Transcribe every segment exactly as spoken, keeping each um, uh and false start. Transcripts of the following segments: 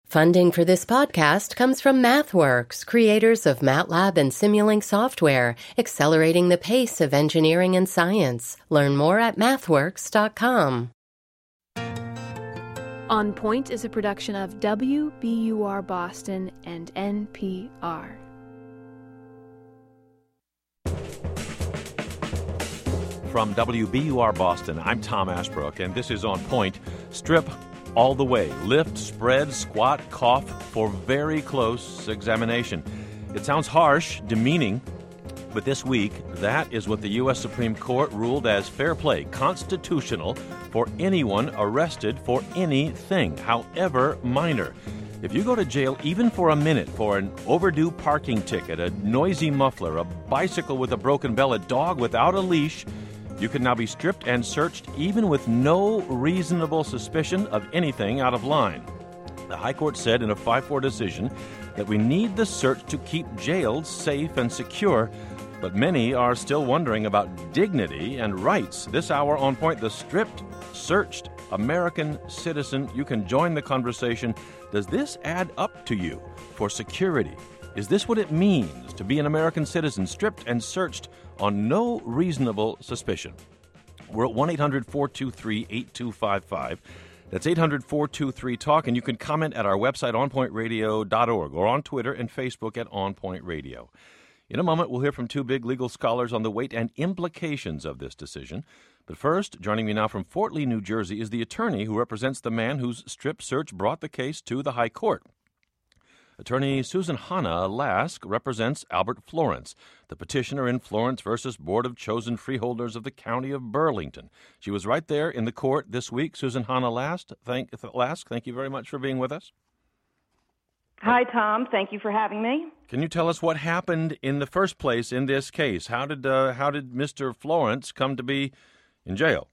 Funding for this podcast comes from MathWorks, creators of MATLAB and Simulink software, accelerating the pace of engineering and science. Learn more at mathworks dot com. On Point is a production of W B U R Boston and N P R. From W B U R Boston, I'm Tom Ashbrook, and this is On Point. Strip all the way. Lift, spread, squat, cough for very close examination. It sounds harsh, demeaning, but this week, that is what the U S Supreme Court ruled as fair play, constitutional for anyone arrested for anything, however minor. If you go to jail even for a minute for an overdue parking ticket, a noisy muffler, a bicycle with a broken bell, a dog without a leash, you can now be stripped and searched even with no reasonable suspicion of anything out of line. The High Court said in a five four decision that we need the search to keep jails safe and secure, but many are still wondering about dignity and rights. This hour on Point, the stripped, searched American citizen. You can join the conversation. Does this add up to you for security? Is this what it means to be an American citizen, stripped and searched on no reasonable suspicion? We're at one eight hundred four two three eight two five five. That's eight hundred four two three talk, and you can comment at our website, on point radio dot org, or on Twitter and Facebook at On Point Radio. In a moment, we'll hear from two big legal scholars on the weight and implications of this decision. But first, joining me now from Fort Lee, New Jersey, is the attorney who represents the man whose strip search brought the case to the High Court. Attorney Susan Hannah Lask represents Albert Florence, the petitioner in Florence versus Board of Chosen Freeholders of the County of Burlington. She was right there in the court this week. Susan Hannah Lask, thank, Lask, thank you very much for being with us. Hi, Tom. Thank you for having me. Can you tell us what happened in the first place in this case? How did uh, how did Mister Florence come to be in jail?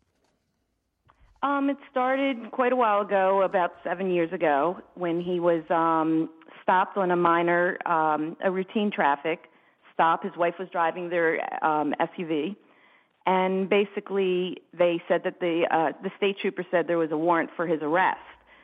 Um, it started quite a while ago, about seven years ago, when he was um, stopped on a minor, um, a routine traffic stop. His wife was driving their um, S U V, and basically they said that the uh, the state trooper said there was a warrant for his arrest.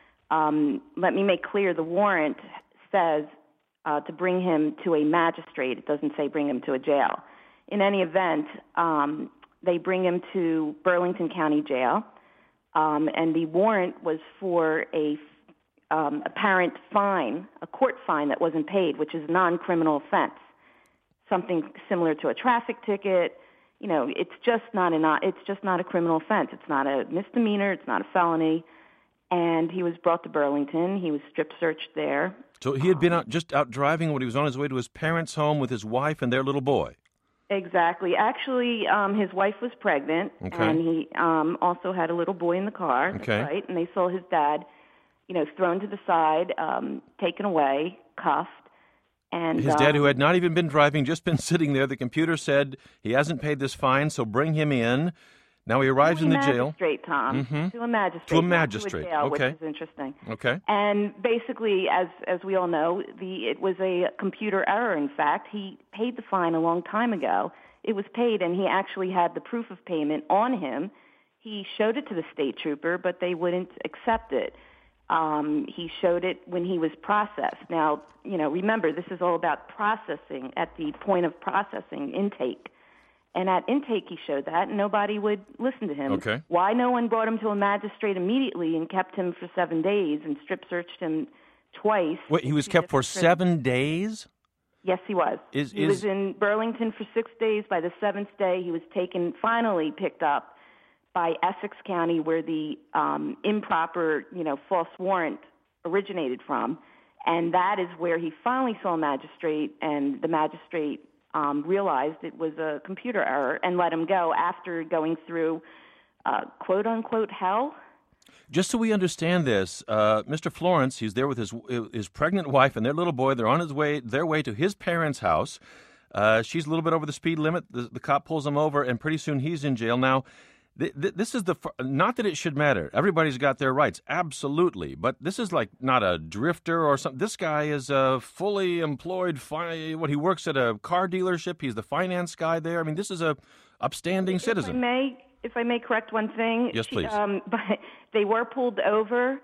Um, let me make clear, the warrant says uh, to bring him to a magistrate. It doesn't say bring him to a jail. In any event, um, they bring him to Burlington County Jail. Um, and the warrant was for a um, apparent fine, a court fine that wasn't paid, which is a non-criminal offense, something similar to a traffic ticket. You know, it's just not a it's just not a criminal offense. It's not a misdemeanor. It's not a felony. And he was brought to Burlington. He was strip searched there. So he had been out, just out driving when he was on his way to his parents' home with his wife and their little boy. Exactly. Actually, um, his wife was pregnant, okay. and he um, also had a little boy in the car. That's okay. right. And they saw his dad, you know, thrown to the side, um, taken away, cuffed. And his um, dad, who had not even been driving, just been sitting there. The computer said he hasn't paid this fine, so bring him in. Now he arrives to in the a jail. Magistrate, Tom. Mm-hmm. To a magistrate. To a magistrate. To a jail, okay. Which is interesting. Okay. And basically, as as we all know, the it was a computer error. In fact, he paid the fine a long time ago. It was paid, and he actually had the proof of payment on him. He showed it to the state trooper, but they wouldn't accept it. Um, he showed it when he was processed. Now, you know, remember, this is all about processing at the point of processing, intake. And at intake, he showed that, and nobody would listen to him. Okay. Why no one brought him to a magistrate immediately and kept him for seven days and strip searched him twice? Wait, he was kept for seven days? Yes, he was. Is, he is... was in Burlington for six days. By the seventh day, he was taken, finally picked up by Essex County, where the um, improper, you know, false warrant originated from. And that is where he finally saw a magistrate, and the magistrate um, realized it was a computer error and let him go after going through uh, quote-unquote hell. Just so we understand this, uh, Mister Florence, he's there with his his pregnant wife and their little boy. They're on his way, their way to his parents' house. Uh, she's a little bit over the speed limit. The, the cop pulls him over, and pretty soon he's in jail. Now, th- th- this is the not that it should matter. Everybody's got their rights, absolutely. But this is like not a drifter or something. This guy is a fully employed. Fi- what he works at a car dealership. He's the finance guy there. I mean, this is a upstanding if citizen. I may, if I may correct one thing. Yes, she, please. Um, but they were pulled over,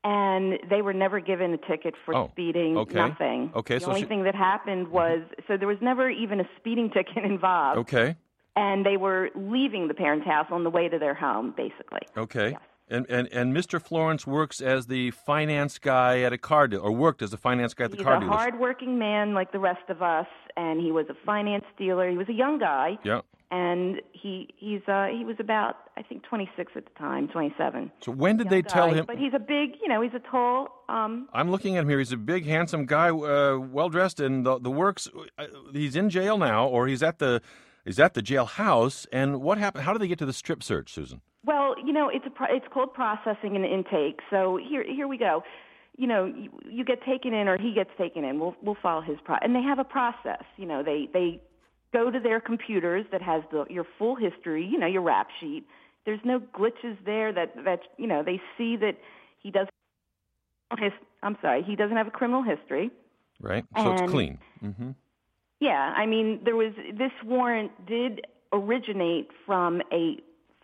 and they were never given a ticket for Oh, speeding, okay. nothing. Okay, the so only she- thing that happened was, so there was never even a speeding ticket involved. Okay. And they were leaving the parents' house on the way to their home, basically. Okay. Yes. And, and and Mister Florence works as the finance guy at a car deal, or worked as a finance guy at the He's car a dealership. hard-working man like the rest of us, and he was a finance dealer. He was a young guy. Yeah. And he he's uh, he was about, I think, twenty-six at the time, twenty-seven. So when did Young they tell guy, him? But he's a big, you know, he's a tall. Um, I'm looking at him here. He's a big, handsome guy, uh, well dressed in the the works. Uh, he's in jail now, or he's at the he's at the jailhouse. And what happened? How did they get to the strip search, Susan? Well, you know, it's a pro- it's called processing and intake. So here here we go. You know, you, you get taken in, or he gets taken in. We'll we'll follow his pro, and they have a process. You know, they they go to their computers that has the your full history. You know, your rap sheet. There's no glitches there. That that you know, they see that he doesn't. His, I'm sorry, he doesn't have a criminal history. Right. So it's And- clean. Mm-hmm. Yeah, I mean, there was this warrant did originate from a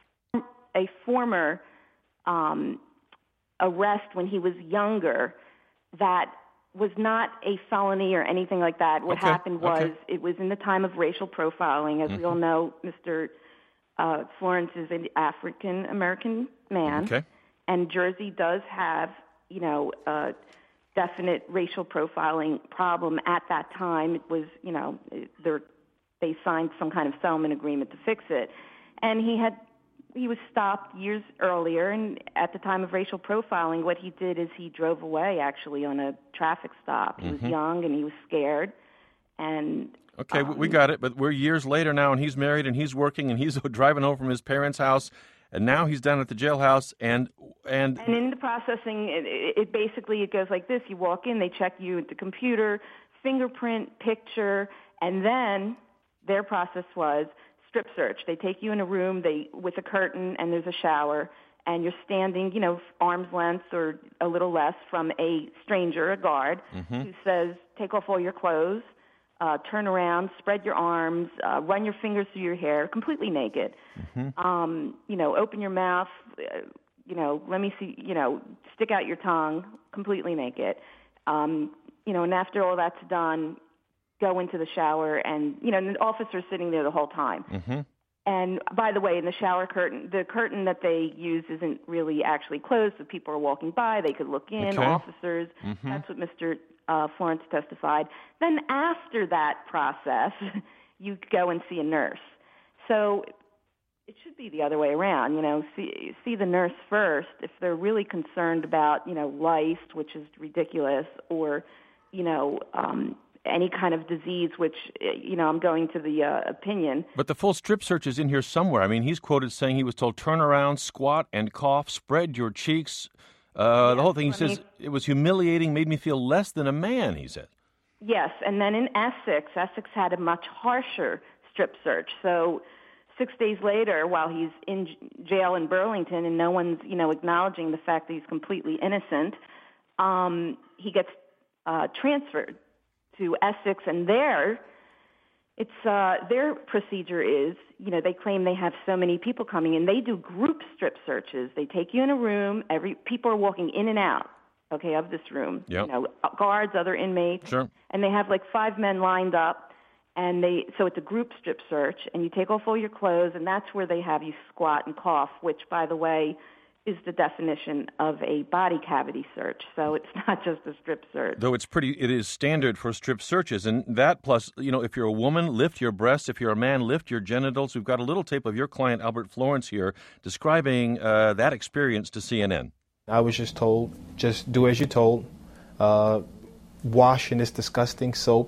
a former um, arrest when he was younger that was not a felony or anything like that. What Okay, happened was okay. it was in the time of racial profiling. As we all know, Mister Uh, Florence is an African American man, Okay. and Jersey does have, you know, a definite racial profiling problem at that time. It was, you know, there, they signed some kind of settlement agreement to fix it, and he had he was stopped years earlier, and at the time of racial profiling, what he did is he drove away actually on a traffic stop. He Mm-hmm. was young and he was scared, and Okay, we- we um, got it. But we're years later now, and he's married, and he's working, and he's driving home from his parents' house, and now he's down at the jailhouse, and and And in the processing, it, it it basically it goes like this: you walk in, they check you at the computer, fingerprint, picture, and then their process was strip search. They take you in a room, they with a curtain, and there's a shower, and you're standing, you know, arm's length or a little less from a stranger, a guard, who says, "Take off all your clothes." Uh, turn around, spread your arms, uh, run your fingers through your hair, completely naked. Um, you know, open your mouth. Uh, you know, let me see. You know, stick out your tongue, completely naked. Um, you know, and after all that's done, go into the shower, and you know, and the officer's sitting there the whole time. Mm-hmm. And by the way, in the shower curtain, the curtain that they use isn't really actually closed, so people are walking by, they could look in, Okay. officers. That's what Mister Uh, Florence testified. Then after that process, you go and see a nurse. So it should be the other way around, you know, see, see the nurse first if they're really concerned about, you know, lice, which is ridiculous, or, you know, um, any kind of disease, which, you know, I'm going to the uh, opinion. But the full strip search is in here somewhere. I mean, he's quoted saying he was told, turn around, squat, and cough, spread your cheeks. Uh, the whole thing, he I says, mean- it was humiliating, made me feel less than a man, he said. Yes, and then in Essex, Essex had a much harsher strip search. So six days later, while he's in j- jail in Burlington and no one's, you know, acknowledging the fact that he's completely innocent, um, he gets uh, transferred to Essex, and there, it's uh, their procedure is, you know, they claim they have so many people coming in. They do group strip searches. They take you in a room. Every people are walking in and out, okay, of this room. Yep. You know, guards, other inmates. Sure. And they have like five men lined up, and they so it's a group strip search, and you take off all your clothes, and that's where they have you squat and cough, which, by the way, is the definition of a body cavity search. So it's not just a strip search. Though it's pretty, it is standard for strip searches. And that plus, you know, if you're a woman, lift your breasts. If you're a man, lift your genitals. We've got a little tape of your client, Albert Florence, here, describing uh, that experience to C N N. I was just told, just do as you're told, uh, wash in this disgusting soap,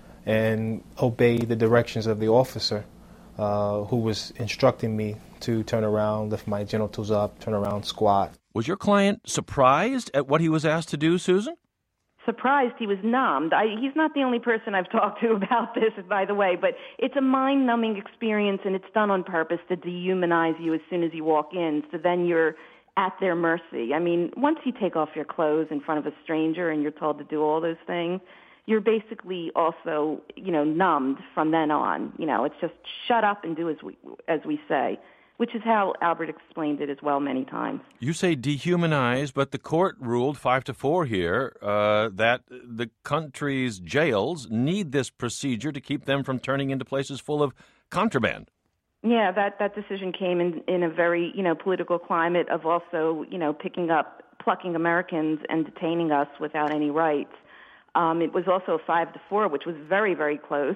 and obey the directions of the officer uh, who was instructing me to turn around, lift my genitals up, turn around, squat. Was your client surprised at what he was asked to do, Susan? Surprised, he was numbed. I, he's not the only person I've talked to about this, by the way, but it's a mind-numbing experience, and it's done on purpose to dehumanize you as soon as you walk in, so then you're at their mercy. I mean, once you take off your clothes in front of a stranger and you're told to do all those things, you're basically also, you know, numbed from then on. You know, it's just shut up and do as we as we say. which is how Albert explained it as well many times. You say dehumanize, but the court ruled five to four here uh, that the country's jails need this procedure to keep them from turning into places full of contraband. Yeah, that, that decision came in, in a very, you know, political climate of also, you know, picking up, plucking Americans and detaining us without any rights. Um, it was also five to four, which was very, very close.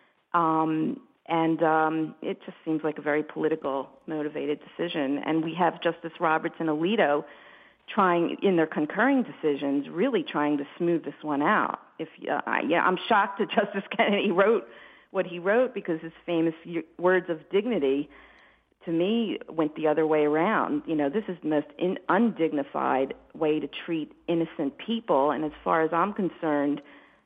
Um, And um, it just seems like a very political motivated decision. And we have Justice Roberts and Alito trying, in their concurring decisions, really trying to smooth this one out. If uh, yeah, I'm shocked that Justice Kennedy wrote what he wrote, because his famous words of dignity, to me, went the other way around. You know, this is the most in, undignified way to treat innocent people. And as far as I'm concerned,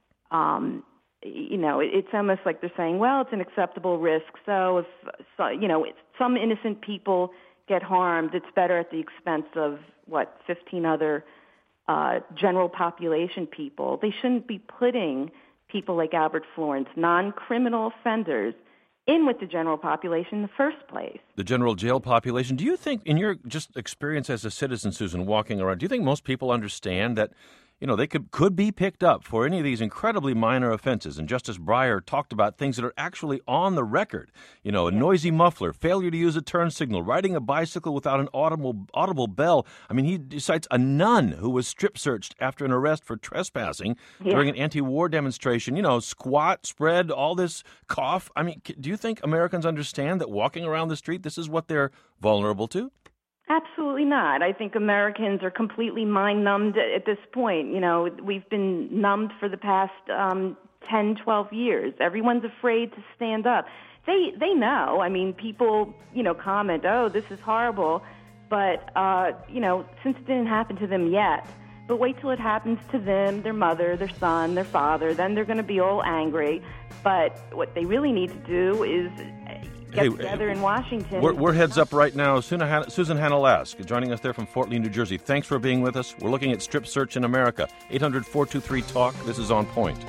um, you know, it's almost like they're saying, well, it's an acceptable risk. So if, so, you know, if some innocent people get harmed, it's better at the expense of, what, fifteen other uh, general population people. They shouldn't be putting people like Albert Florence, non-criminal offenders, in with the general population in the first place. The general jail population. Do you think, in your just experience as a citizen, Susan, walking around, do you think most people understand that, you know, they could could be picked up for any of these incredibly minor offenses? And Justice Breyer talked about things that are actually on the record. You know, a noisy muffler, failure to use a turn signal, riding a bicycle without an audible audible bell. I mean, he cites a nun who was strip searched after an arrest for trespassing yeah. during an anti-war demonstration. You know, squat, spread, all this cough. I mean, do you think Americans understand that walking around the street, this is what they're vulnerable to? Absolutely not. I think Americans are completely mind-numbed at this point. You know, we've been numbed for the past um, ten, twelve years. Everyone's afraid to stand up. They they know. I mean, people, you know, comment, oh, this is horrible. But, uh, you know, since it didn't happen to them yet, but wait till it happens to them, their mother, their son, their father, then they're going to be all angry. But what they really need to do is get hey, together in Washington. We're, we're heads up right now. Susan Hannah-Lask joining us there from Fort Lee, New Jersey. Thanks for being with us. We're looking at strip search in America. eight hundred, four two three, talk. This is On Point.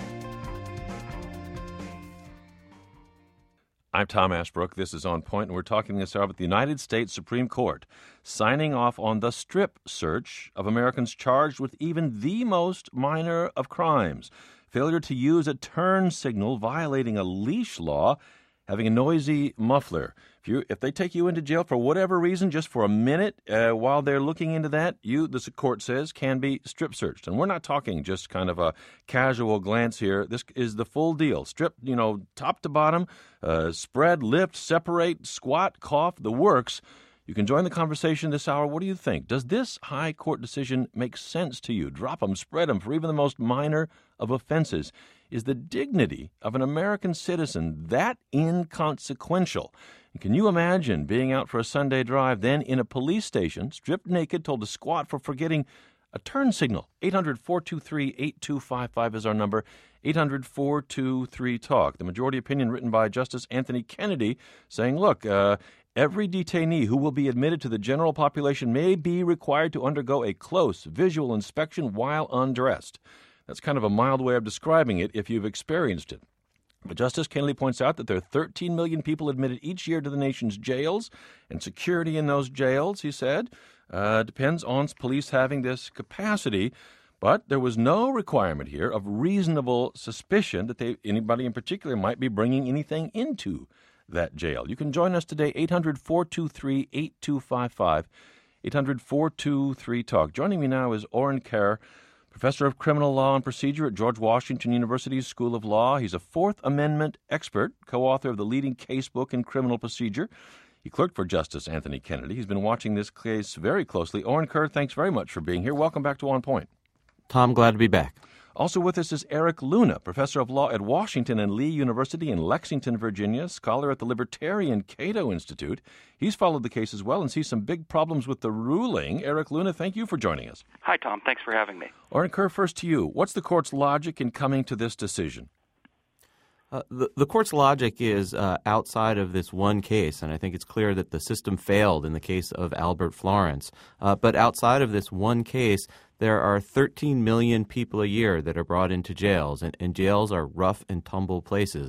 I'm Tom Ashbrook. This is On Point, and we're talking this hour about the United States Supreme Court signing off on the strip search of Americans charged with even the most minor of crimes. Failure to use a turn signal, violating a leash law, having a noisy muffler. If you if they take you into jail for whatever reason, just for a minute, uh, while they're looking into that, you, the court says, can be strip searched. And we're not talking just kind of a casual glance here. This is the full deal. Strip, you know, top to bottom, uh, spread, lift, separate, squat, cough, the works. You can join the conversation this hour. What do you think? Does this high court decision make sense to you? Drop them, spread them for even the most minor of offenses. Is the dignity of an American citizen that inconsequential? And can you imagine being out for a Sunday drive, then in a police station, stripped naked, told to squat for forgetting a turn signal? eight hundred, four two three, eight two five five is our number. eight hundred, four two three, talk. The majority opinion written by Justice Anthony Kennedy saying, look, uh, every detainee who will be admitted to the general population may be required to undergo a close visual inspection while undressed. That's kind of a mild way of describing it if you've experienced it. But Justice Kennedy points out that there are thirteen million people admitted each year to the nation's jails, and security in those jails, he said, uh, depends on police having this capacity. But there was no requirement here of reasonable suspicion that they, anybody in particular might be bringing anything into that jail. You can join us today, eight hundred, four two three, eight two five five, eight hundred, four two three, talk. Joining me now is Oren Kerr, Professor of Criminal Law and Procedure at George Washington University's School of Law. He's a Fourth Amendment expert, co-author of the leading case book in criminal procedure. He clerked for Justice Anthony Kennedy. He's been watching this case very closely. Oren Kerr, thanks very much for being here. Welcome back to On Point. Tom, glad to be back. Also with us is Eric Luna, professor of law at Washington and Lee University in Lexington, Virginia, scholar at the Libertarian Cato Institute. He's followed the case as well and sees some big problems with the ruling. Eric Luna, thank you for joining us. Hi, Tom. Thanks for having me. Oren Kerr, first to you. What's the court's logic in coming to this decision? Uh, the, the court's logic is uh, outside of this one case, and I think it's clear that the system failed in the case of Albert Florence. Uh, but outside of this one case, there are thirteen million people a year that are brought into jails, and, and jails are rough and tumble places.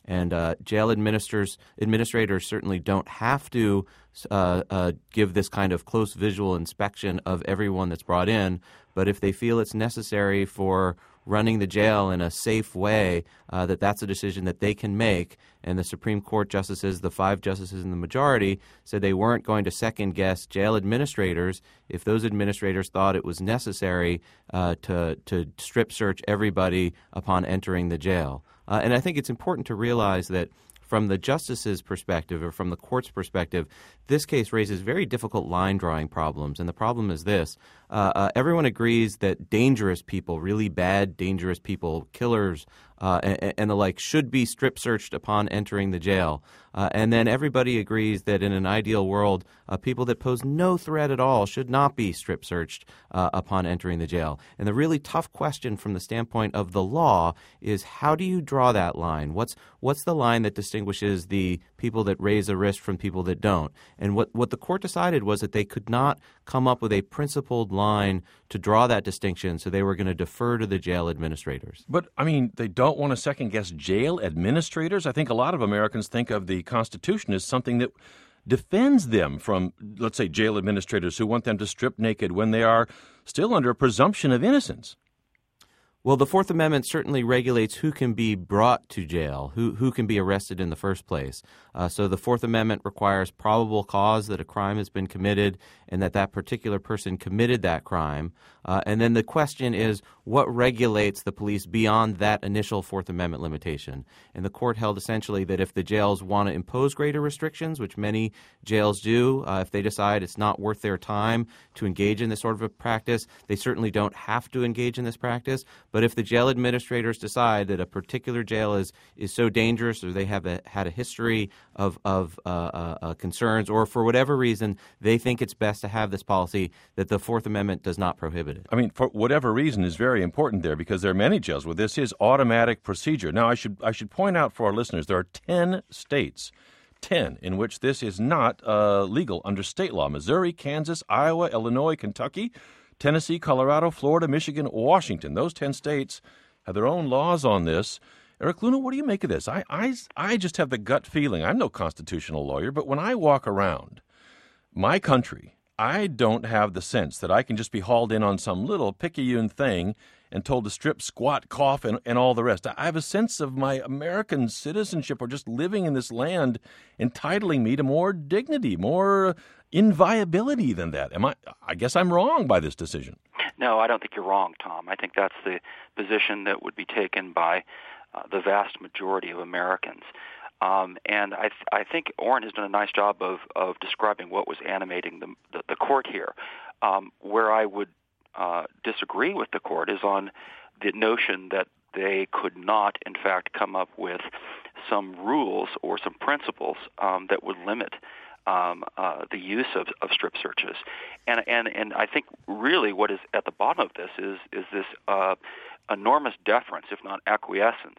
And uh, jail administrators, administrators certainly don't have to uh, uh, give this kind of close visual inspection of everyone that's brought in. But if they feel it's necessary for running the jail in a safe way, uh, that that's a decision that they can make. And the Supreme Court justices, the five justices in the majority, said they weren't going to second-guess jail administrators if those administrators thought it was necessary uh, to, to strip search everybody upon entering the jail. Uh, and I think it's important to realize that from the justice's perspective or from the court's perspective, this case raises very difficult line-drawing problems. And the problem is this. Uh, uh, everyone agrees that dangerous people, really bad, dangerous people, killers, uh, and, and the like, should be strip searched upon entering the jail. Uh, and then everybody agrees that in an ideal world, uh, people that pose no threat at all should not be strip searched uh, upon entering the jail. And the really tough question from the standpoint of the law is, how do you draw that line? What's what's the line that distinguishes the people that raise a wrist from people that don't? And what, what the court decided was that they could not come up with a principled line to draw that distinction, so they were going to defer to the jail administrators. But, I mean, they don't want to second-guess jail administrators? I think a lot of Americans think of the Constitution as something that defends them from, let's say, jail administrators who want them to strip naked when they are still under a presumption of innocence. Well, the Fourth Amendment certainly regulates who can be brought to jail, who who can be arrested in the first place. Uh, so the Fourth Amendment requires probable cause that a crime has been committed and that that particular person committed that crime. Uh, and then the question is, what regulates the police beyond that initial Fourth Amendment limitation? And the court held essentially that if the jails want to impose greater restrictions, which many jails do, uh, if they decide it's not worth their time to engage in this sort of a practice, they certainly don't have to engage in this practice. But if the jail administrators decide that a particular jail is, is so dangerous, or they have a, had a history of, of uh, uh, uh, concerns, or for whatever reason they think it's best to have this policy, that the Fourth Amendment does not prohibit it. I mean, for whatever reason is very important there, because there are many jails where this is automatic procedure. Now, I should I should point out for our listeners, there are ten states, ten, in which this is not uh, legal under state law. Missouri, Kansas, Iowa, Illinois, Kentucky, Tennessee, Colorado, Florida, Michigan, Washington. Those ten states have their own laws on this. Eric Luna, what do you make of this? I, I, I just have the gut feeling, I'm no constitutional lawyer, but when I walk around my country, I don't have the sense that I can just be hauled in on some little picayune thing and told to strip, squat, cough, and, and all the rest. I have a sense of my American citizenship or just living in this land entitling me to more dignity, more inviolability than that. Am I? I guess I'm wrong by this decision. No, I don't think you're wrong, Tom. I think that's the position that would be taken by uh, the vast majority of Americans. Um, and I, th- I think Orrin has done a nice job of, of describing what was animating the, the, the court here. Um, where I would uh, disagree with the court is on the notion that they could not, in fact, come up with some rules or some principles um, that would limit um, uh, the use of, of strip searches. And, and, and I think really what is at the bottom of this is, is this uh, enormous deference, if not acquiescence,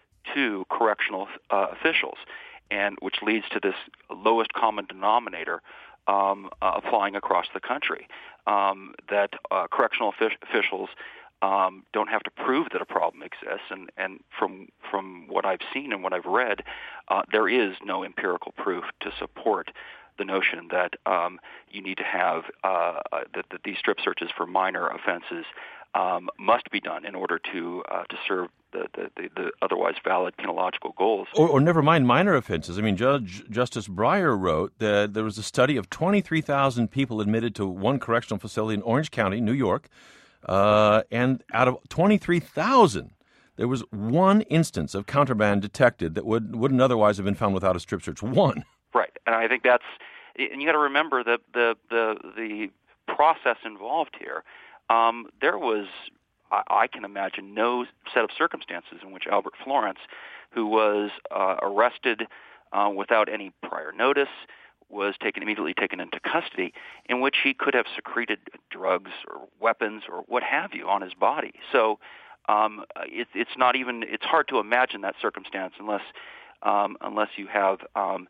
to correctional uh, officials, and which leads to this lowest common denominator um, uh, applying across the country, um, that uh, correctional offic- officials um, don't have to prove that a problem exists. And, and from from what I've seen and what I've read, uh, there is no empirical proof to support the notion that um, you need to have uh, uh, that, that these strip searches for minor offenses Um, must be done in order to uh, to serve the, the, the, the otherwise valid penological goals. Or, or never mind minor offenses. I mean, Judge Justice Breyer wrote that there was a study of twenty-three thousand people admitted to one correctional facility in Orange County, New York, uh, and out of twenty-three thousand, there was one instance of contraband detected that would, wouldn't otherwise have been found without a strip search. One. Right, and I think that's, and you got to remember the the the the process involved here. Um, there was, I, I can imagine, no set of circumstances in which Albert Florence, who was uh, arrested uh, without any prior notice, was taken immediately taken into custody, in which he could have secreted drugs or weapons or what have you on his body. So um, it, it's not even, it's hard to imagine that circumstance unless um, unless you have um,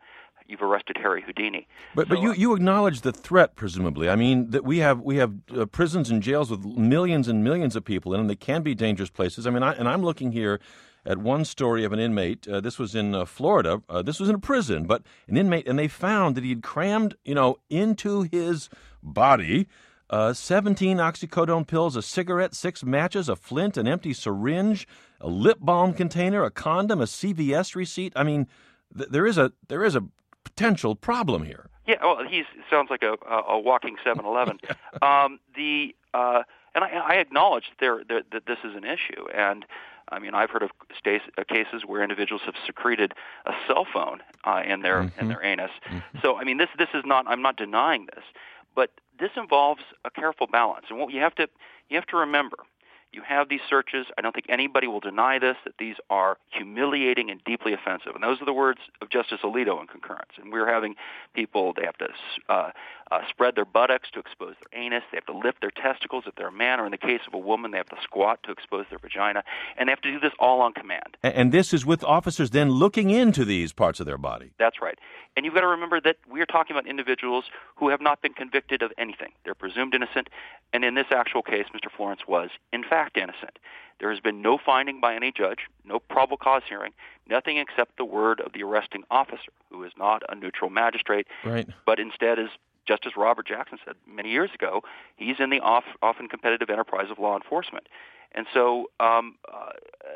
you've arrested Harry Houdini. But so, but you, you acknowledge the threat, presumably. I mean, that we have we have uh, prisons and jails with millions and millions of people in them. They can be dangerous places. I mean, I, and I'm looking here at one story of an inmate. Uh, this was in uh, Florida. Uh, this was in a prison, but an inmate, and they found that he had crammed, you know, into his body uh, seventeen oxycodone pills, a cigarette, six matches, a flint, an empty syringe, a lip balm container, a condom, a C V S receipt. I mean, th- there is a there is a potential problem here. Yeah, well, he sounds like a, a, a walking seven eleven. yeah. um, the uh, and I, I acknowledge that, there, that, that this is an issue, and I mean, I've heard of states, uh, cases where individuals have secreted a cell phone uh, in their mm-hmm. in their anus. Mm-hmm. So, I mean, this this is not. I'm not denying this, but this involves a careful balance. And what you have to you have to remember, you have these searches. I don't think anybody will deny this, that these are humiliating and deeply offensive. And those are the words of Justice Alito in concurrence. And we're having people, they have to uh, uh, spread their buttocks to expose their anus. They have to lift their testicles if they're a man, or in the case of a woman, they have to squat to expose their vagina. And they have to do this all on command. And, and this is with officers then looking into these parts of their body. That's right. And you've got to remember that we're talking about individuals who have not been convicted of anything. They're presumed innocent. And in this actual case, Mister Florence was, in fact, innocent. There has been no finding by any judge, no probable cause hearing, nothing except the word of the arresting officer, who is not a neutral magistrate, right. but instead is, just as Robert Jackson said many years ago, he's in the off, often competitive enterprise of law enforcement. And so um, uh,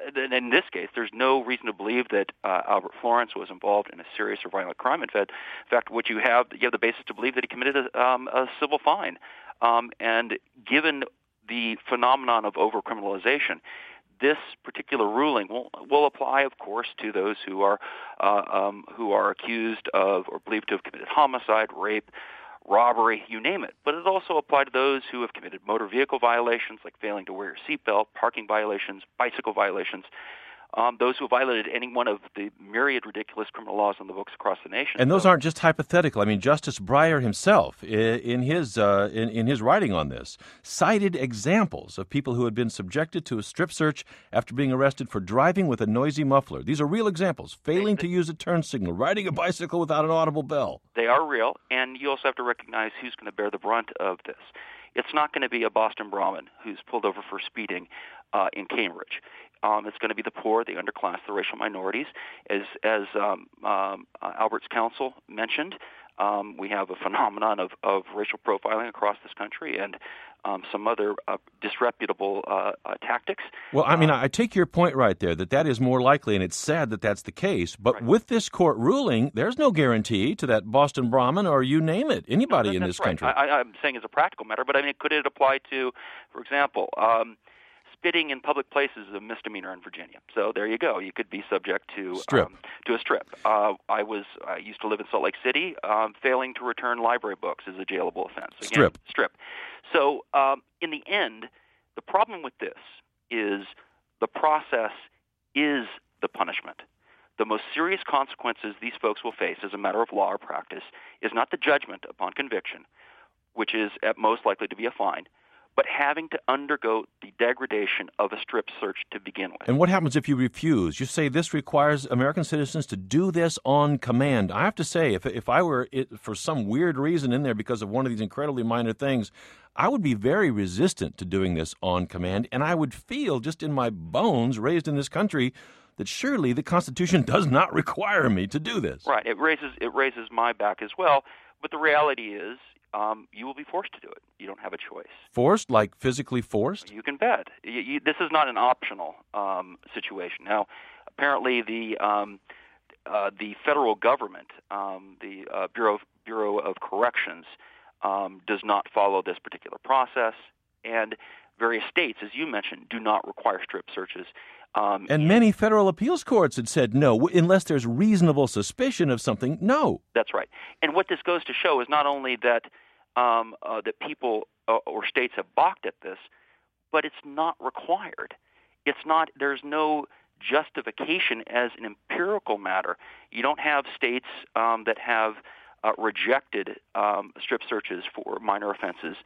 in this case, there's no reason to believe that uh, Albert Florence was involved in a serious or violent crime. In fact, in fact, what you have, you have the basis to believe that he committed a, um, a civil fine. Um, and given the phenomenon of overcriminalization, this particular ruling will will apply, of course, to those who are uh, um, who are accused of or believed to have committed homicide, rape, robbery, you name it. But it also applies to those who have committed motor vehicle violations, like failing to wear your seatbelt, parking violations, bicycle violations. Um, those who violated any one of the myriad ridiculous criminal laws on the books across the nation. And those so, aren't just hypothetical. I mean, Justice Breyer himself, in his uh, in, in his writing on this, cited examples of people who had been subjected to a strip search after being arrested for driving with a noisy muffler. These are real examples. Failing they, to use a turn signal, riding a bicycle without an audible bell. They are real, and you also have to recognize who's going to bear the brunt of this. It's not going to be a Boston Brahmin who's pulled over for speeding uh, in Cambridge. Um, it's going to be the poor, the underclass, the racial minorities. As as um, um, uh, Albert's counsel mentioned, um, we have a phenomenon of, of racial profiling across this country and um, some other uh, disreputable uh, uh, tactics. Well, I mean, uh, I take your point right there, that that is more likely, and it's sad that that's the case. But right. with this court ruling, there's no guarantee to that Boston Brahmin or you name it, anybody no, in this right. country. I, I'm saying as a practical matter, but I mean, could it apply to, for example, um, spitting in public places is a misdemeanor in Virginia. So there you go. You could be subject to strip. Um, to a strip. Uh, I was I used to live in Salt Lake City. Um, failing to return library books is a jailable offense. Again, strip. Strip. So um, in the end, the problem with this is the process is the punishment. The most serious consequences these folks will face as a matter of law or practice is not the judgment upon conviction, which is at most likely to be a fine, but having to undergo the degradation of a strip search to begin with. And what happens if you refuse? You say this requires American citizens to do this on command. I have to say, if if I were it, for some weird reason in there because of one of these incredibly minor things, I would be very resistant to doing this on command, and I would feel just in my bones, raised in this country, that surely the Constitution does not require me to do this. Right. It raises it raises my back as well. But the reality is, Um, you will be forced to do it. You don't have a choice. Forced, like physically forced? You can bet. You, you, this is not an optional um, situation. Now, apparently, the um, uh, the federal government, um, the uh, Bureau of, Bureau of Corrections, um, does not follow this particular process, and various states, as you mentioned, do not require strip searches. Um, and many federal appeals courts had said no, unless there's reasonable suspicion of something, no. That's right. And what this goes to show is not only that um, uh, that people uh, or states have balked at this, but it's not required. It's not. There's no justification as an empirical matter. You don't have states um, that have uh, rejected um, strip searches for minor offenses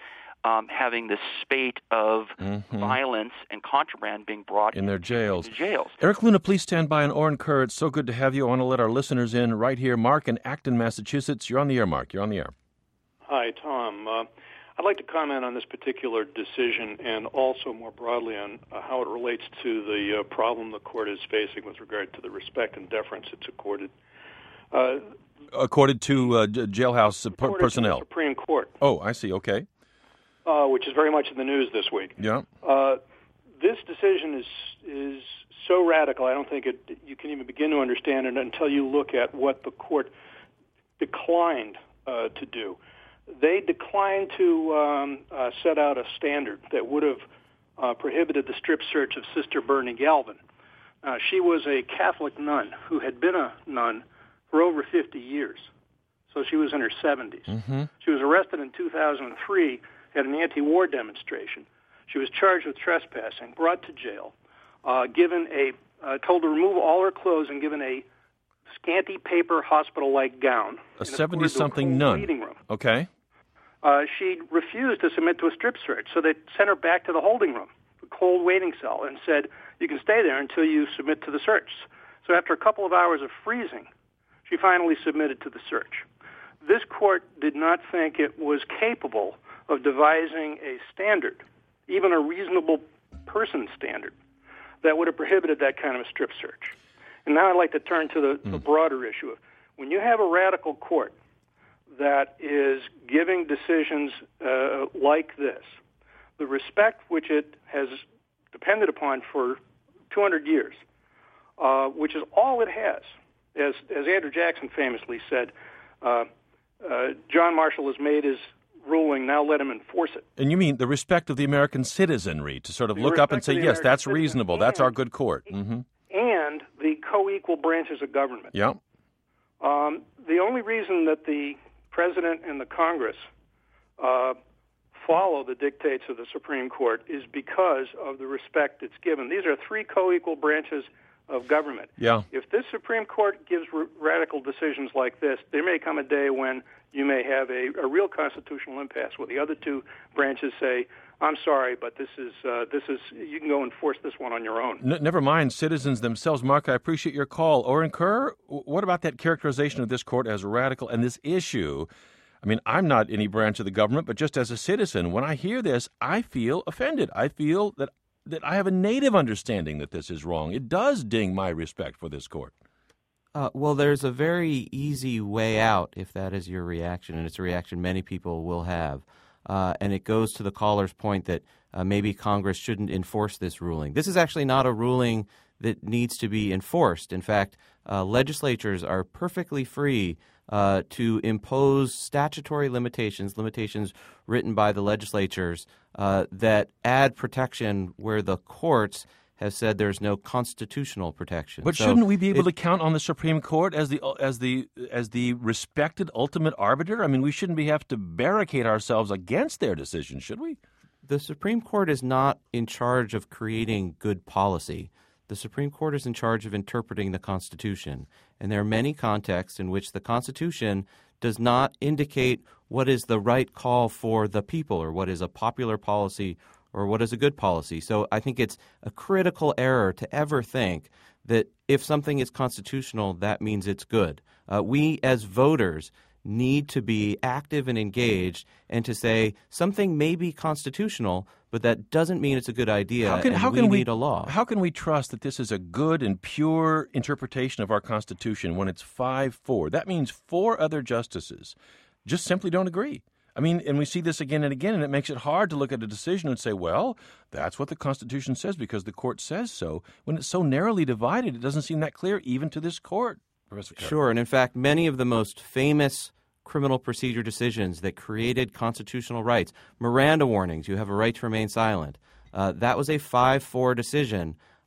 um, having this spate of mm-hmm. violence and contraband being brought in their jails. into jails. Eric Luna, please stand by. And Oren Kerr, it's so good to have you. I want to let our listeners in right here. Mark in Acton, Massachusetts. You're on the air, Mark. You're on the air. Hi, Tom. Uh, I'd like to comment on this particular decision and also more broadly on uh, how it relates to the uh, problem the court is facing with regard to the respect and deference it's accorded. Uh, accorded to uh, jailhouse accorded personnel. To the Supreme Court. Oh, I see. Okay. Uh, which is very much in the news this week. Yeah. Uh, this decision is is so radical. I don't think it. You can even begin to understand it until you look at what the court declined uh, to do. They declined to um, uh, set out a standard that would have uh, prohibited the strip search of Sister Bernie Galvin. Uh, she was a Catholic nun who had been a nun for over fifty years, so she was in her seventies. Mm-hmm. She was arrested in two thousand three at an anti-war demonstration. She was charged with trespassing, brought to jail, uh, given a uh, told to remove all her clothes and given a scanty paper hospital-like gown. A seventy-something nun. Waiting room. Okay. Uh, she refused to submit to a strip search, so they sent her back to the holding room, the cold waiting cell, and said, you can stay there until you submit to the search. So after a couple of hours of freezing, she finally submitted to the search. This court did not think it was capable of devising a standard, even a reasonable person standard, that would have prohibited that kind of a strip search. And now I'd like to turn to the, mm. the broader issue of when you have a radical court that is giving decisions uh, like this, the respect which it has depended upon for two hundred years, uh, which is all it has. As, as Andrew Jackson famously said, uh, uh, John Marshall has made his ruling, now let him enforce it. And you mean the respect of the American citizenry to sort of the look up and say, yes, American that's reasonable, that's our good court. Mm-hmm. And the co-equal branches of government. Yeah. Um, the only reason that the President and the Congress uh, follow the dictates of the Supreme Court is because of the respect it's given. These are three co-equal branches of government. Yeah. If this Supreme Court gives r- radical decisions like this, there may come a day when you may have a, a real constitutional impasse where the other two branches say, I'm sorry, but this is uh, this is you can go enforce this one on your own. N- never mind citizens themselves. Mark, I appreciate your call. Oren Kerr, what about that characterization of this court as radical and this issue? I mean, I'm not any branch of the government, but just as a citizen, when I hear this, I feel offended. I feel that that I have a native understanding that this is wrong. It does ding my respect for this court. Uh, well, there's a very easy way out if that is your reaction, and it's a reaction many people will have. Uh, and it goes to the caller's point that uh, maybe Congress shouldn't enforce this ruling. This is actually not a ruling that needs to be enforced. In fact, uh, legislatures are perfectly free uh, to impose statutory limitations, limitations written by the legislatures uh, that add protection where the courts have said there's no constitutional protection. But so shouldn't we be able it, to count on the Supreme Court as the as the as the respected ultimate arbiter? I mean, we shouldn't be have to barricade ourselves against their decision, should we? The Supreme Court is not in charge of creating good policy. The Supreme Court is in charge of interpreting the Constitution. And there are many contexts in which the Constitution does not indicate what is the right call for the people or what is a popular policy or what is a good policy. So I think it's a critical error to ever think that if something is constitutional, that means it's good. Uh, we as voters need to be active and engaged and to say something may be constitutional, but that doesn't mean it's a good idea, how can, and how we can we need a law. How can we trust that this is a good and pure interpretation of our Constitution when it's five four? That means four other justices just simply don't agree. I mean, and we see this again and again, and it makes it hard to look at a decision and say, well, that's what the Constitution says because the court says so. When it's so narrowly divided, it doesn't seem that clear even to this court, Professor Kerr. Sure, and in fact, many of the most famous criminal procedure decisions that created constitutional rights, Miranda warnings, you have a right to remain silent, uh, that was a five four decision.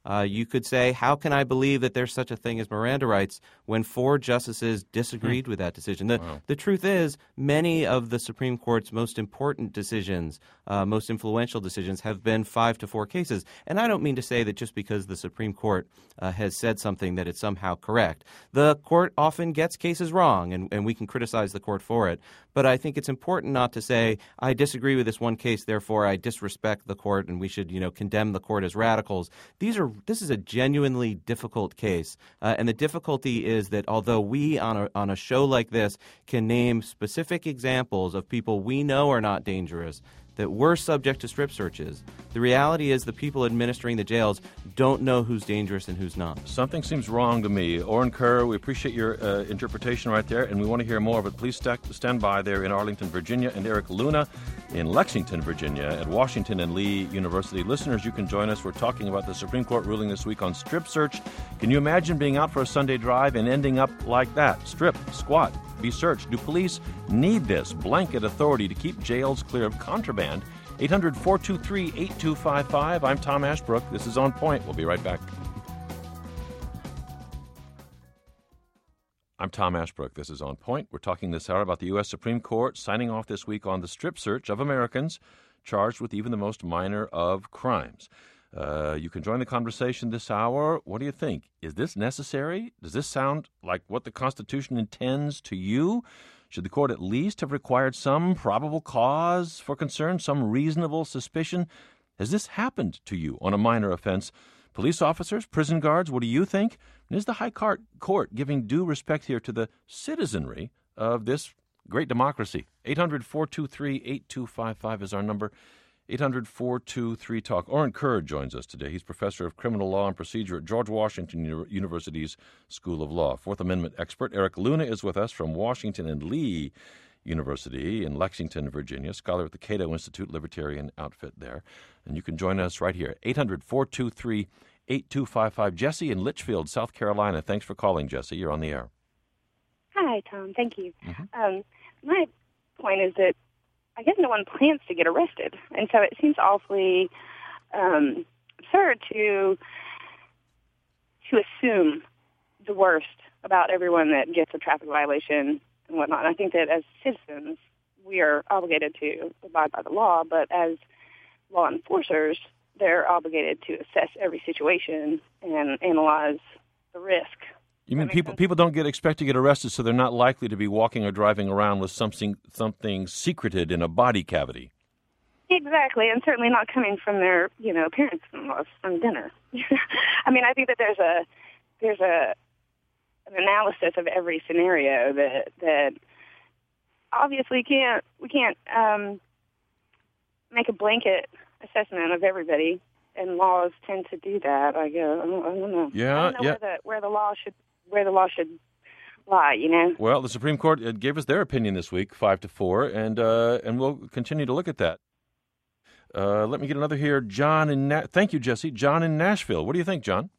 Uh, you could say, how can I believe that there's such a thing as Miranda rights when four justices disagreed hmm. with that decision? The, wow. the truth is, many of the Supreme Court's most important decisions, uh, most influential decisions, have been five to four cases. And I don't mean to say that just because the Supreme Court uh, has said something that it's somehow correct. The court often gets cases wrong, and, and we can criticize the court for it. But I think it's important not to say, I disagree with this one case, therefore I disrespect the court and we should, you know, condemn the court as radicals. These are This is a genuinely difficult case. Uh, and the difficulty is that although we on a, on a show like this can name specific examples of people we know are not dangerous, that were subject to strip searches, the reality is the people administering the jails don't know who's dangerous and who's not. Something seems wrong to me. Orrin Kerr, we appreciate your uh, interpretation right there, and we want to hear more of it. Please st- stand by there in Arlington, Virginia, and Eric Luna in Lexington, Virginia, at Washington and Lee University. Listeners, you can join us. We're talking about the Supreme Court ruling this week on strip search. Can you imagine being out for a Sunday drive and ending up like that? Strip, squat, be searched. Do police need this blanket authority to keep jails clear of contraband? eight hundred, four two three, eight two five five. I'm Tom Ashbrook. This is On Point. We'll be right back. I'm Tom Ashbrook. This is On Point. We're talking this hour about the U S. Supreme Court signing off this week on the strip search of Americans charged with even the most minor of crimes. Uh, you can join the conversation this hour. What do you think? Is this necessary? Does this sound like what the Constitution intends to you? Should the court at least have required some probable cause for concern, some reasonable suspicion? Has this happened to you on a minor offense? Police officers, prison guards, what do you think? And is the High Court giving due respect here to the citizenry of this great democracy? eight hundred, four two three, eight two five five is our number. eight hundred, four two three, talk. Orrin Kerr joins us today. He's professor of criminal law and procedure at George Washington University's School of Law. Fourth Amendment expert Eric Luna is with us from Washington and Lee University in Lexington, Virginia, scholar at the Cato Institute Libertarian outfit there. And you can join us right here, eight hundred, four two three, eight two five five. Jesse in Litchfield, South Carolina. Thanks for calling, Jesse. You're on the air. Hi, Tom. Thank you. Mm-hmm. Um, my point is that I guess no one plans to get arrested, and so it seems awfully um, absurd to to assume the worst about everyone that gets a traffic violation and whatnot. And I think that as citizens, we are obligated to abide by the law, but as law enforcers, they're obligated to assess every situation and analyze the risk. You mean people sense? people don't get expect to get arrested, so they're not likely to be walking or driving around with something something secreted in a body cavity? Exactly, and certainly not coming from their you know parents from dinner. I mean, I think that there's a there's a an analysis of every scenario that that obviously can't we can't um, make a blanket assessment of everybody, and laws tend to do that. I guess I don't, I don't know. Yeah, I don't know yeah. Where the where the law should where the law should lie, you know. Well, the Supreme Court gave us their opinion this week, five to four, and uh, and we'll continue to look at that. Uh, let me get another here. John in Na- thank you, Jesse. John in Nashville. What do you think, John?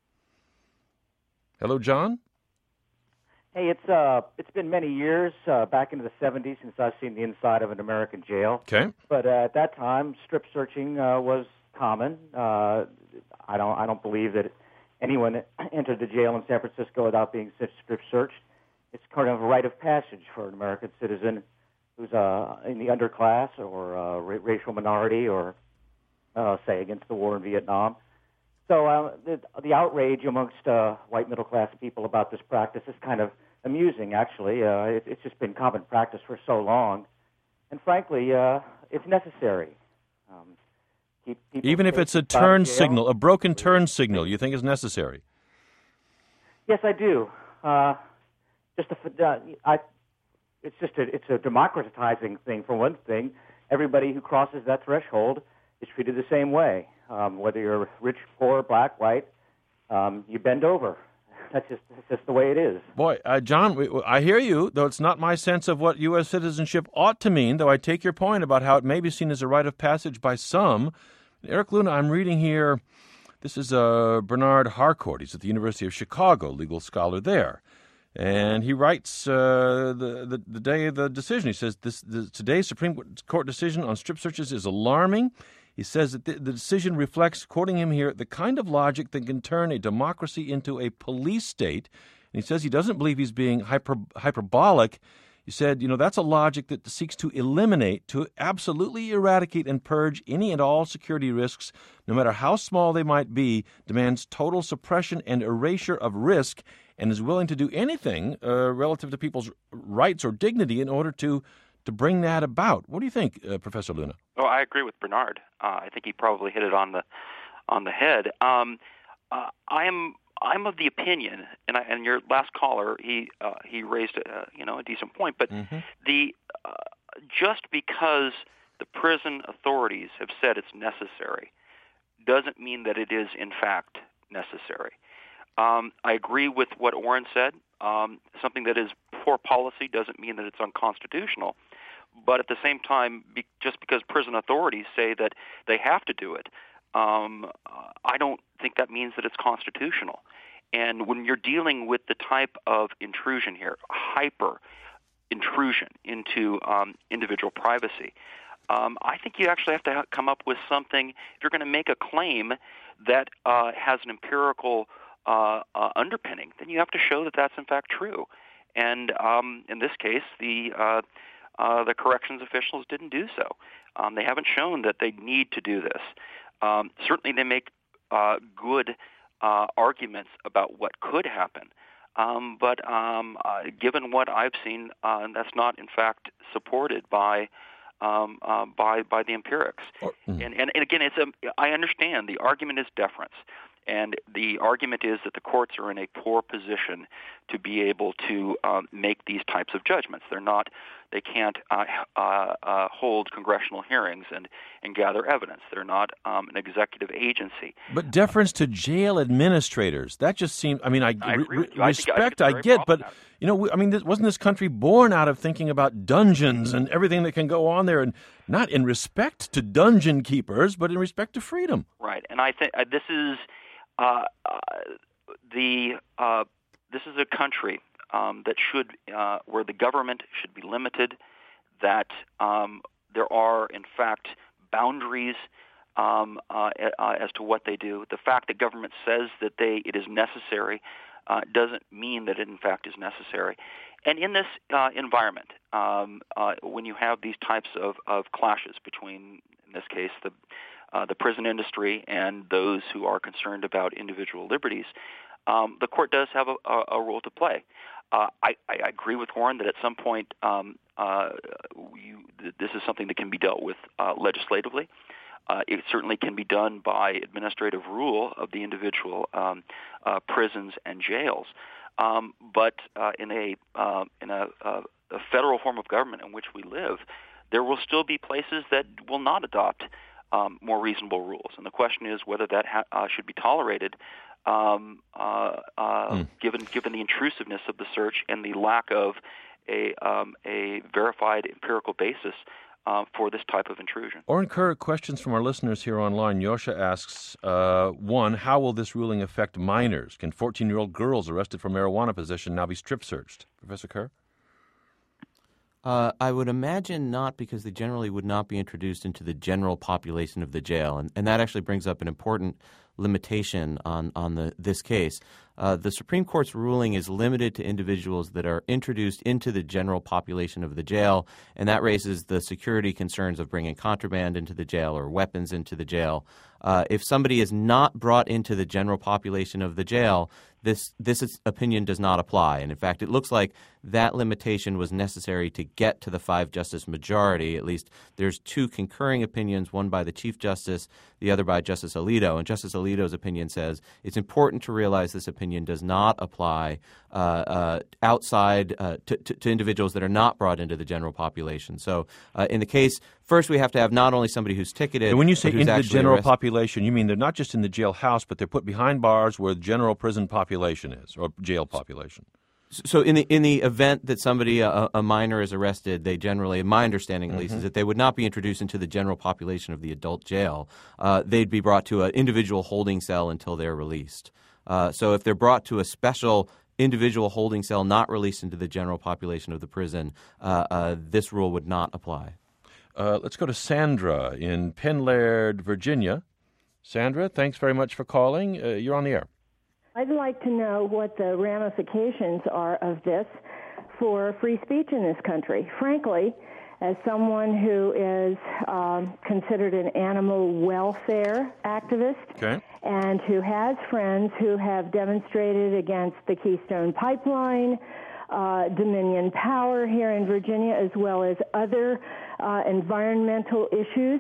Hello, John. Hey, it's uh, it's been many years, uh, back into the seventies, since I've seen the inside of an American jail. Okay. But uh, at that time, strip searching uh, was common. Uh, I don't I don't believe that anyone entered the jail in San Francisco without being strip searched. It's kind of a rite of passage for an American citizen who's uh, in the underclass or uh, ra- racial minority or, uh, say, against the war in Vietnam. So uh, the, the outrage amongst uh, white middle-class people about this practice is kind of amusing, actually. Uh, it, it's just been common practice for so long. And frankly, uh, it's necessary. Um, keep Even if it's a turn signal, a broken turn signal, you think is necessary? Yes, I do. Uh, just a, uh, I, it's just a, it's a democratizing thing, for one thing. Everybody who crosses that threshold is treated the same way. Um, whether you're rich, poor, black, white, um, you bend over. That's just, that's just the way it is. Boy, uh, John, I hear you, though it's not my sense of what U S citizenship ought to mean, though I take your point about how it may be seen as a rite of passage by some. Eric Luna, I'm reading here, this is uh, Bernard Harcourt. He's at the University of Chicago, legal scholar there. And he writes uh, the, the the day of the decision. He says, this, the, today's Supreme Court decision on strip searches is alarming. He says that the, the decision reflects, quoting him here, the kind of logic that can turn a democracy into a police state. And he says he doesn't believe he's being hyper, hyperbolic. He said, you know, that's a logic that seeks to eliminate, to absolutely eradicate and purge any and all security risks, no matter how small they might be, demands total suppression and erasure of risk, and is willing to do anything uh, relative to people's rights or dignity in order to to bring that about. What do you think, uh, Professor Luna? Oh, I agree with Bernard. Uh, I think he probably hit it on the on the head. Um, uh, I am I'm of the opinion, and, I, and your last caller, he uh, he raised a, you know a decent point, but mm-hmm. the uh, just because the prison authorities have said it's necessary doesn't mean that it is in fact necessary. Um, I agree with what Oren said. Um, something that is poor policy doesn't mean that it's unconstitutional. But at the same time, be, just because prison authorities say that they have to do it, um, uh, I don't think that means that it's constitutional. And when you're dealing with the type of intrusion here, hyper intrusion into um, individual privacy, um, I think you actually have to ha- come up with something. If you're going to make a claim that uh, has an empirical uh, uh, underpinning, then you have to show that that's in fact true. And um, in this case, the uh, uh, the corrections officials didn't do so. Um, they haven't shown that they need to do this. Um, certainly, they make uh, good uh, arguments about what could happen. Um, but um, uh, given what I've seen, uh, that's not in fact supported by um, uh, by by the empirics. Mm-hmm. And, and and again, it's a I understand the argument is deference. And the argument is that the courts are in a poor position to be able to um, make these types of judgments. They're not, they can't uh, uh, uh, hold congressional hearings and, and gather evidence. They're not um, an executive agency. But deference to jail administrators, that just seems, I mean, I, I re- re- respect, I, I, I get, but, you know, I mean, this, wasn't this country born out of thinking about dungeons and everything that can go on there, and not in respect to dungeon keepers, but in respect to freedom? Right, and I think uh, this is... Uh, uh, the uh, this is a country um, that should uh, where the government should be limited. That um, there are, in fact, boundaries um, uh, uh, as to what they do. The fact that government says that they it is necessary uh, doesn't mean that it, in fact, is necessary. And in this uh, environment, um, uh, when you have these types of, of clashes between, in this case, the Uh, the prison industry and those who are concerned about individual liberties, um, the court does have a, a, a role to play. Uh, I, I agree with Warren that at some point um, uh, you, this is something that can be dealt with uh, legislatively. Uh, it certainly can be done by administrative rule of the individual um, uh, prisons and jails. Um, but uh, in a uh, in a, a federal form of government in which we live, there will still be places that will not adopt Um, more reasonable rules, and the question is whether that ha- uh, should be tolerated, um, uh, uh, mm. given given the intrusiveness of the search and the lack of a um, a verified empirical basis uh, for this type of intrusion. Oren Kerr, questions from our listeners here online. Yosha asks, uh, one, how will this ruling affect minors? Can fourteen-year-old girls arrested for marijuana possession now be strip searched? Professor Kerr? Uh, I would imagine not, because they generally would not be introduced into the general population of the jail. And, and that actually brings up an important limitation on, on the, this case. Uh, the Supreme Court's ruling is limited to individuals that are introduced into the general population of the jail, and that raises the security concerns of bringing contraband into the jail or weapons into the jail. Uh, if somebody is not brought into the general population of the jail, this this is, opinion does not apply. And in fact, it looks like that limitation was necessary to get to the five-justice majority. At least there's two concurring opinions, one by the Chief Justice, the other by Justice Alito. And Justice Alito's opinion says it's important to realize this opinion does not apply uh, uh, outside uh, to, to, to individuals that are not brought into the general population. So uh, in the case, first we have to have not only somebody who's ticketed, and when you say but who's into the general arrested. population, you mean they're not just in the jailhouse, but they're put behind bars where the general prison population is, or jail population. So in the in the event that somebody, a, a minor, is arrested, they generally, my understanding at least, mm-hmm. is that they would not be introduced into the general population of the adult jail. Uh, they'd be brought to an individual holding cell until they're released. Uh, so if they're brought to a special individual holding cell not released into the general population of the prison, uh, uh, this rule would not apply. Uh, let's go to Sandra in Penn Laird, Virginia. Sandra, thanks very much for calling. Uh, you're on the air. I'd like to know what the ramifications are of this for free speech in this country. Frankly, as someone who is um, considered an animal welfare activist okay. and who has friends who have demonstrated against the Keystone Pipeline, uh, Dominion Power here in Virginia, as well as other uh, environmental issues,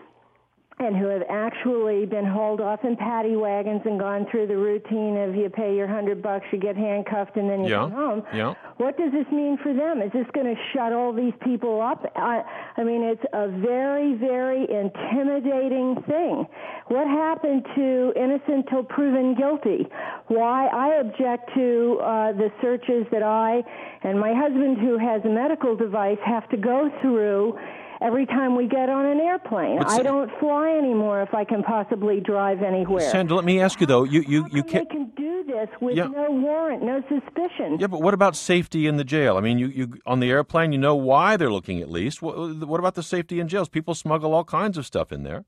and who have actually been hauled off in paddy wagons and gone through the routine of you pay your hundred bucks, you get handcuffed, and then you yeah. come home. Yeah. What does this mean for them? Is this going to shut all these people up? I, I mean, it's a very, very intimidating thing. What happened to innocent till proven guilty? Why I object to uh, the searches that I and my husband, who has a medical device, have to go through every time we get on an airplane. But I don't fly anymore if I can possibly drive anywhere. Sandra, let me ask you, though. You, you, you can can't... They can do this with yeah. no warrant, no suspicion. Yeah, but what about safety in the jail? I mean, you, you on the airplane, you know why they're looking at least. What, what about the safety in jails? People smuggle all kinds of stuff in there.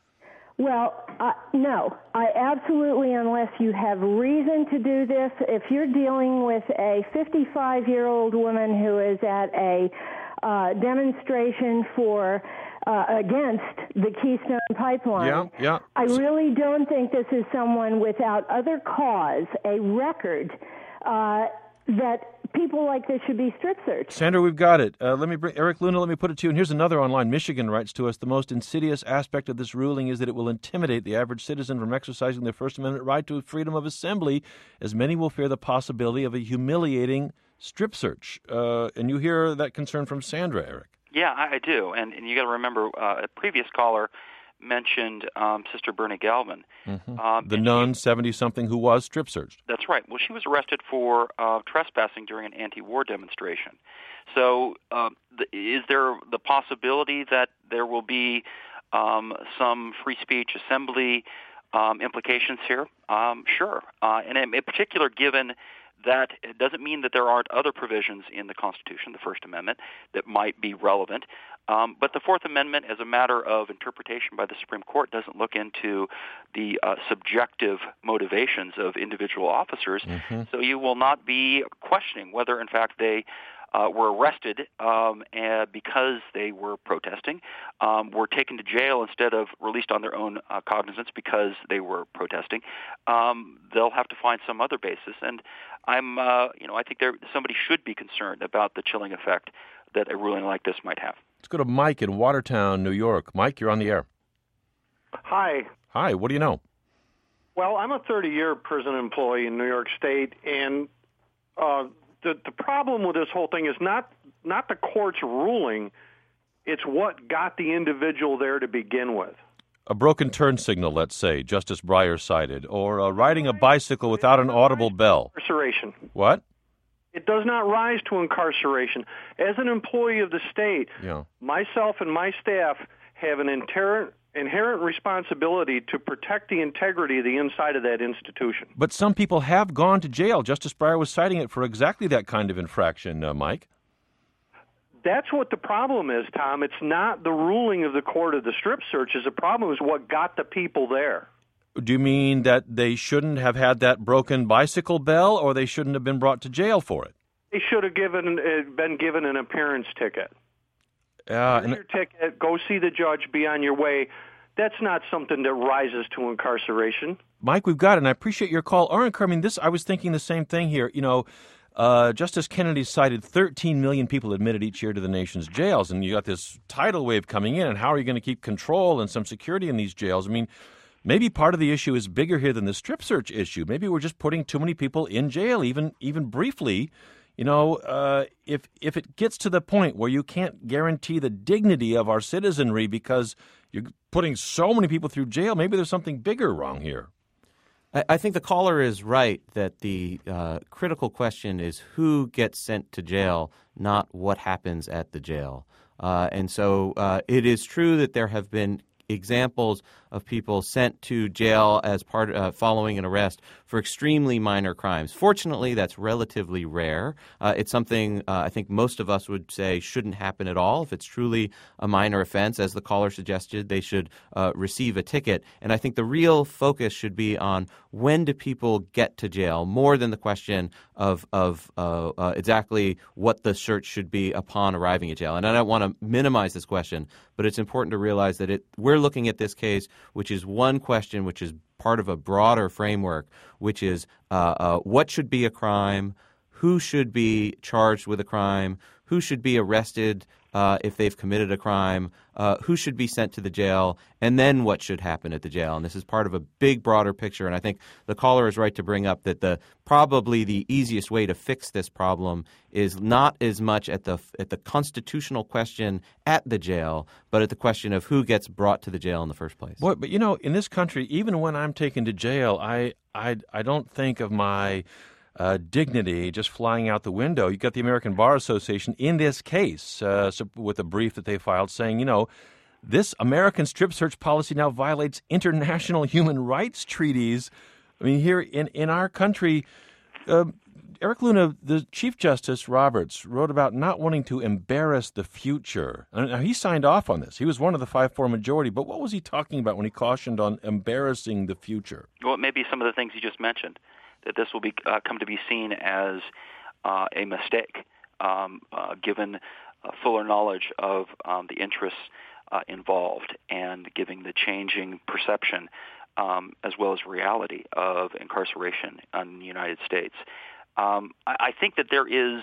Well, uh, no. I absolutely, unless you have reason to do this, if you're dealing with a fifty-five-year-old woman who is at a uh, demonstration for uh, against the Keystone Pipeline, yeah, yeah. I really don't think this is someone without other cause, a record, uh, that people like this should be strip searched. Sandra, we've got it. Uh, let me bring Eric Luna, let me put it to you. And here's another online. Michigan writes to us, the most insidious aspect of this ruling is that it will intimidate the average citizen from exercising their First Amendment right to freedom of assembly, as many will fear the possibility of a humiliating strip search. Uh, and you hear that concern from Sandra, Eric. Yeah, I, I do. And, and you got to remember, uh, a previous caller mentioned um, Sister Bernie Galvin. Mm-hmm. Um, the nun, seventy-something, who was strip searched. That's right. Well, she was arrested for uh, trespassing during an anti-war demonstration. So uh, the, is there the possibility that there will be um, some free speech assembly um, implications here? Um, sure. Uh, and in, in particular, given that it doesn't mean that there aren't other provisions in the Constitution, the First Amendment, that might be relevant. Um, but the Fourth Amendment, as a matter of interpretation by the Supreme Court, doesn't look into the uh, subjective motivations of individual officers. Mm-hmm. So you will not be questioning whether, in fact, they uh, were arrested um, and because they were protesting, um, were taken to jail instead of released on their own uh, cognizance because they were protesting. Um, they'll have to find some other basis. And I'm, uh, you know, I think there somebody should be concerned about the chilling effect that a ruling like this might have. Let's go to Mike in Watertown, New York. Mike, you're on the air. Hi. Hi, what do you know? Well, I'm a thirty-year prison employee in New York State, and uh, the the problem with this whole thing is not not the court's ruling, it's what got the individual there to begin with. A broken turn signal, let's say, Justice Breyer cited, or uh, riding a bicycle without an audible bell. Incarceration. What? It does not rise to incarceration. As an employee of the state, yeah. myself and my staff have an inherent, inherent responsibility to protect the integrity of the inside of that institution. But some people have gone to jail. Justice Breyer was citing it for exactly that kind of infraction, uh, Mike. That's what the problem is, Tom. It's not the ruling of the court of the strip searches. The problem is what got the people there. Do you mean that they shouldn't have had that broken bicycle bell, or they shouldn't have been brought to jail for it? They should have given uh, been given an appearance ticket. Uh, Get your ticket, go see the judge, be on your way. That's not something that rises to incarceration. Mike, we've got it, and I appreciate your call. Aren't, I mean, this, I was thinking the same thing here. You know, uh, Justice Kennedy cited thirteen million people admitted each year to the nation's jails, and you got this tidal wave coming in, and how are you going to keep control and some security in these jails? I mean, maybe part of the issue is bigger here than the strip search issue. Maybe we're just putting too many people in jail, even even briefly. You know, uh, if if it gets to the point where you can't guarantee the dignity of our citizenry because you're putting so many people through jail, maybe there's something bigger wrong here. I, I think the caller is right that the uh, critical question is who gets sent to jail, not what happens at the jail. Uh, and so uh, it is true that there have been examples of people sent to jail as part uh, following an arrest for extremely minor crimes. Fortunately, that's relatively rare. Uh, it's something uh, I think most of us would say shouldn't happen at all. If it's truly a minor offense, as the caller suggested, they should uh, receive a ticket. And I think the real focus should be on when do people get to jail, more than the question of of uh, uh, exactly what the search should be upon arriving at jail. And I don't want to minimize this question, but it's important to realize that it, we're looking at this case, which is one question, which is part of a broader framework, which is uh, uh, what should be a crime, who should be charged with a crime, who should be arrested uh, if they've committed a crime, uh, who should be sent to the jail, and then what should happen at the jail. And this is part of a big, broader picture. And I think the caller is right to bring up that the probably the easiest way to fix this problem is not as much at the at the constitutional question at the jail, but at the question of who gets brought to the jail in the first place. Boy, but you know, in this country, even when I'm taken to jail, I I I don't think of my Uh, dignity just flying out the window. You got the American Bar Association in this case uh, so with a brief that they filed saying, you know, this American strip search policy now violates international human rights treaties. I mean, here in, in our country, uh, Eric Luna, the Chief Justice Roberts, wrote about not wanting to embarrass the future. Now, he signed off on this. He was one of the five four majority. But what was he talking about when he cautioned on embarrassing the future? Well, maybe some of the things you just mentioned, that this will be uh, come to be seen as uh, a mistake, um, uh, given uh, fuller knowledge of um, the interests uh, involved and giving the changing perception um, as well as reality of incarceration in the United States. Um, I, I think that there is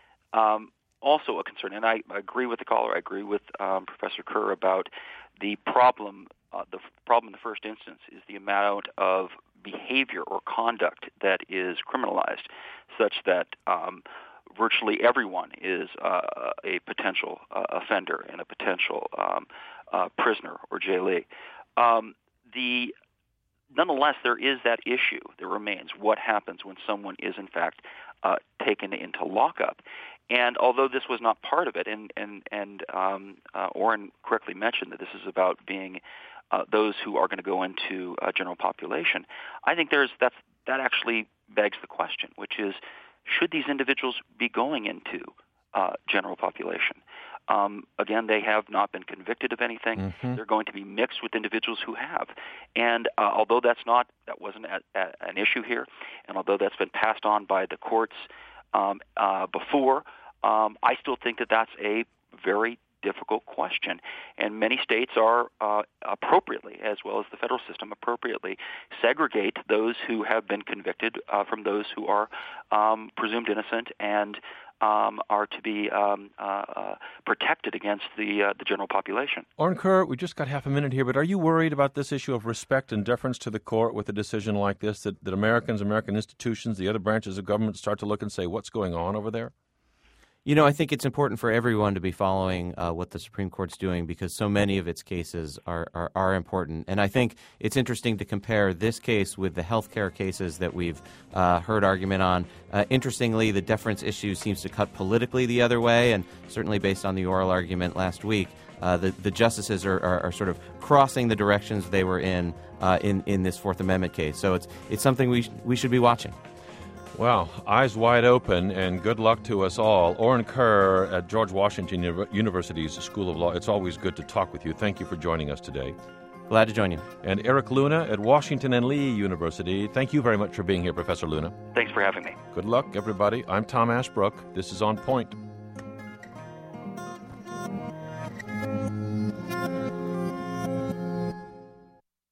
um, also a concern, and I, I agree with the caller, I agree with um, Professor Kerr about the problem. Uh, the f- problem in the first instance is the amount of behavior or conduct that is criminalized, such that um, virtually everyone is uh, a potential uh, offender and a potential um, uh, prisoner or jailee. Um, the nonetheless, there is that issue that remains: what happens when someone is in fact uh, taken into lockup? And although this was not part of it, and and and um, uh, Orrin correctly mentioned that this is about being Uh, those who are going to go into uh, general population, I think there's that's, that actually begs the question, which is, should these individuals be going into uh, general population? Um, again, they have not been convicted of anything. Mm-hmm. They're going to be mixed with individuals who have. And uh, although that's not that wasn't a, a, an issue here, and although that's been passed on by the courts um, uh, before, um, I still think that that's a very difficult question, and many states are uh, appropriately, as well as the federal system appropriately, segregate those who have been convicted uh, from those who are um, presumed innocent and um, are to be um, uh, uh, protected against the uh, the general population. Orrin Kerr, we just got half a minute here, but are you worried about this issue of respect and deference to the court with a decision like this, that, that Americans, American institutions, the other branches of government start to look and say, what's going on over there? You know, I think it's important for everyone to be following uh, what the Supreme Court's doing, because so many of its cases are, are, are important. And I think it's interesting to compare this case with the healthcare cases that we've uh, heard argument on. Uh, interestingly, the deference issue seems to cut politically the other way, and certainly based on the oral argument last week, uh, the, the justices are, are, are sort of crossing the directions they were in uh, in, in this Fourth Amendment case. So it's it's something we, sh- we should be watching. Well, eyes wide open, and good luck to us all. Orrin Kerr at George Washington University's School of Law. It's always good to talk with you. Thank you for joining us today. Glad to join you. And Eric Luna at Washington and Lee University. Thank you very much for being here, Professor Luna. Thanks for having me. Good luck, everybody. I'm Tom Ashbrook. This is On Point.